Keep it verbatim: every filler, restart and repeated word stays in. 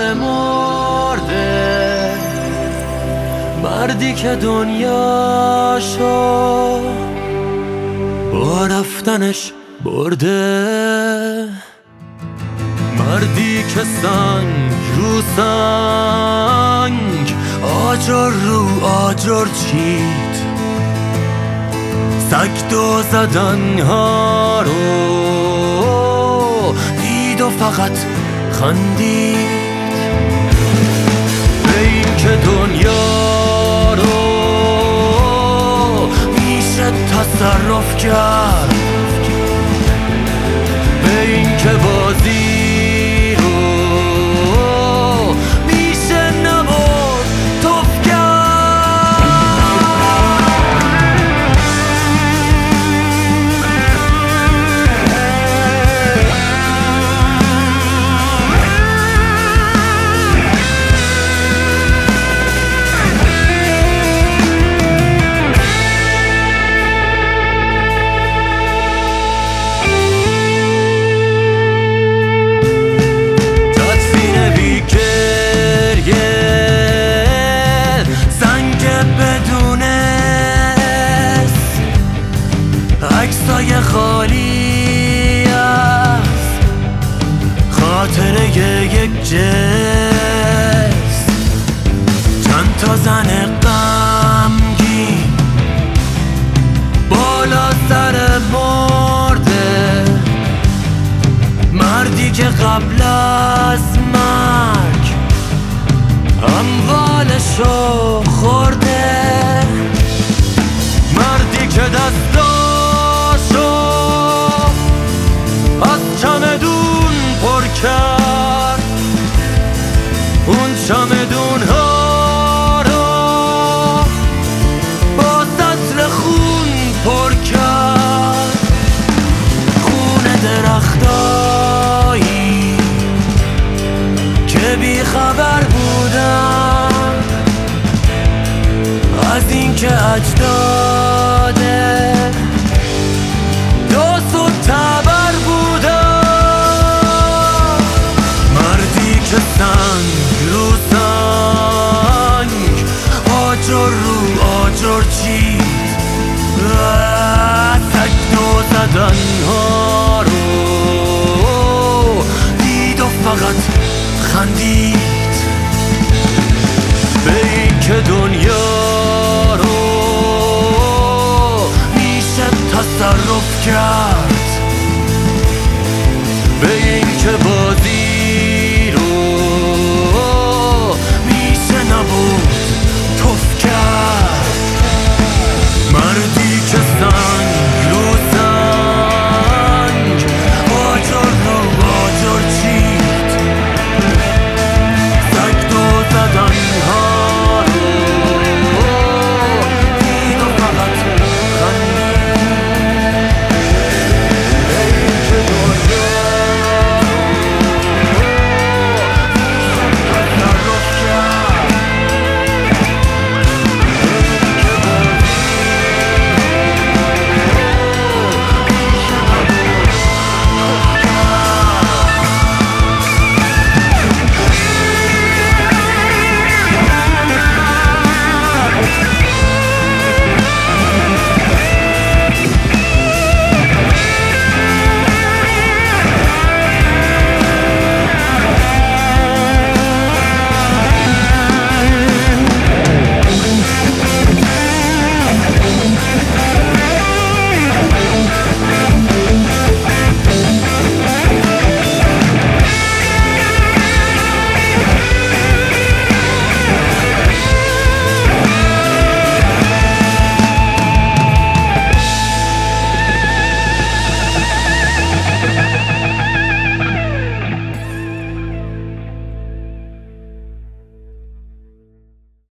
مرده، مردی که دنیاشو با رفتنش برده، مردی که سنگ رو سنگ آجر رو آجر چید، سگ دو زدن ها رو دید و فقط خندید به این که دنیا رو میشه تصرف کرد، به این که بازی رو میشه نبرد توف کرد. عکسای خالی از خاطره یک جس، چند تا زن غمگین بالا سر مرده، مردی که قبل از مرگ اموالشو خورده، مردی که دستا از چمدون پر کرد، اون چمدون ها رو با سطل خون پر کرد، خون درختایی که بی خبر بودن از این که اجداده داس و تبر بودن، مردی که سنگ رو سنگ آجر رو آجر چید، سگ دو زدن ها رو دید و فقط خندید به این که دنیا رو میشه تصرف کرد،